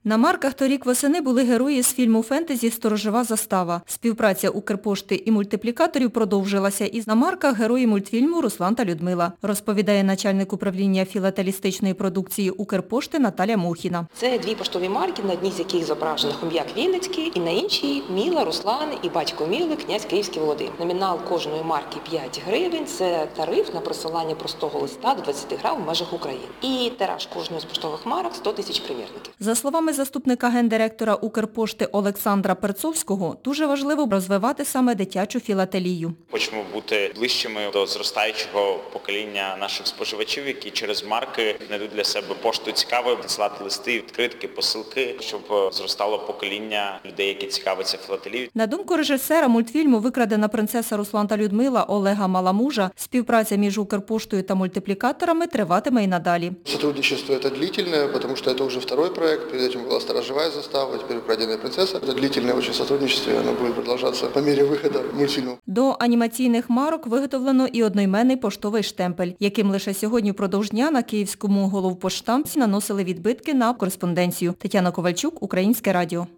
На марках торік восени були герої з фільму «Фентезі. Сторожова застава». Співпраця Укрпошти і мультиплікаторів продовжилася. І на марках герої мультфільму Руслан та Людмила, розповідає начальник управління філателістичної продукції Укрпошти Наталя Мухіна. Це дві поштові марки, на одній з яких зображено хом'як Вінницький, і на іншій Міла, Руслан і батько Міли, князь Київський Володимир. Номінал кожної марки 5 гривень. Це тариф на присилання простого листа до 20 грам в межах України. І тираж кожної з поштових марок – 100 тисяч примірників. За словами заступника гендиректора Укрпошти Олександра Перцовського, дуже важливо розвивати саме дитячу філателію. Хочемо бути ближчими до зростаючого покоління наших споживачів, які через марки знайдуть для себе пошту цікавою, надсилати листи, відкритки, посилки, щоб зростало покоління людей, які цікавляться філателією. На думку режисера мультфільму «Викрадена принцеса Руслан та Людмила» Олега Маламужа, співпраця між Укрпоштою та мультиплікаторами триватиме і надалі. Сотрудничество это длительное, потому что это уже второй проект. Перед этим была «Сторожевая застава», теперь «Украденная принцесса». Это длительное очень сотрудничество, и оно будет продолжаться по мере выхода мультфильмов. До анімаційних марок виготовлено і одноіменний поштовий штемпель, яким лише сьогодні впродовж дня на київському головпоштамті наносили відбитки на кореспонденцію. Тетяна Ковальчук, Українське радіо.